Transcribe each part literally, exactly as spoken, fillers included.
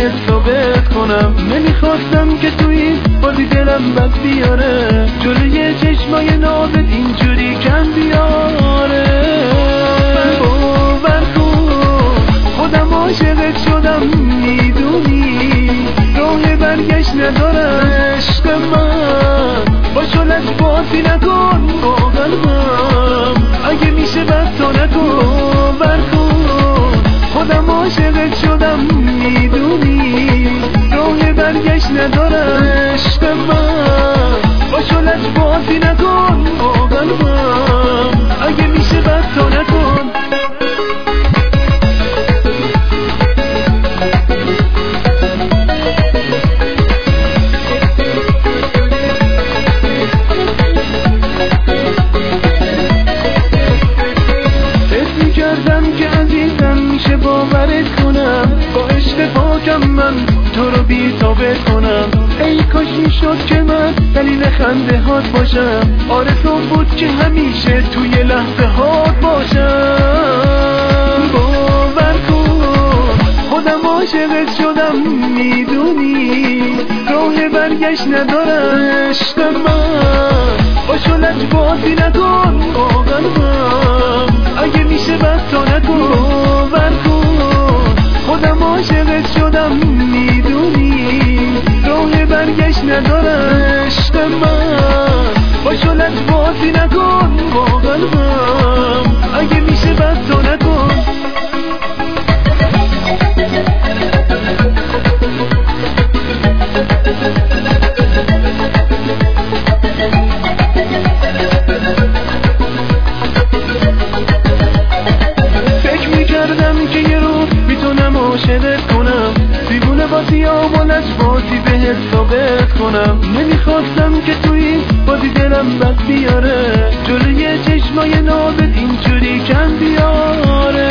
بهت ثابت کنم. نمیخواستم که تو این بازی دلم بد بیاره، جلوی چشمای نازت اینجوری کم بیاره. باور کن خودم عاشقت شدم، میدونی راه برگشت ندارم. عشق من با شلت بازی نکن با قلبم، اگه میشه بد تا نکن. باور کن خودم عاشقت شدم، میدونی راه برگشت ندارم. عشق من با شلت بازی نکن با قلبم، اگه میشه بد تا نکن. میشه باورت کنم، با عشق پاکم من تو رو بی ثابت کنم. ای کاش میشد که من دلیل خنده هات باشم، آرزوم بود که همیشه توی لحظه هات باشم. باور کن خودم عاشقت شدم، میدونی راه برگشت ندارم. عشق من با شلت بازی نکن با قلبم، اگه میشه بد تا نکن. باور کن خودم عاشقت شدم، میدونی راه برگشت ندارم. عشق من با شلت بازی نکن با قلبم، اگه میشه بد تا نکن. که یه روز میتونم عاشقت کنم، دیوونه بازی ها بلش بازی بهت ثابت کنم. نمیخواستم که تو این بازی دلم بد بیاره، جلوی چشمای نازت اینجوری کم بیاره.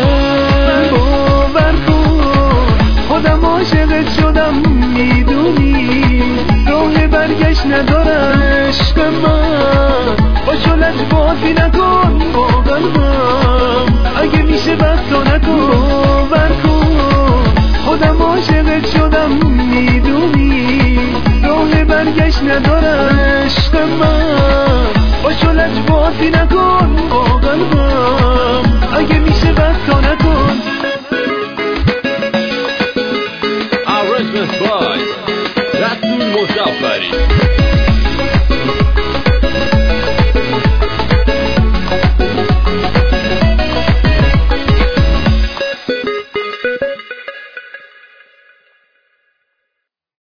باور کن خودم عاشقت شدم، میدونی راه برگشت ندارم. عشق من با شلت بازی نکن با قلبم، اگه میشه بد تا نکن. باور کن خودم عاشقت شدم، میدونی راه برگشت ندارم. عشق من با شلت بازی نکن با قلبم، اگه میشه بد تا نکن. Arrangement by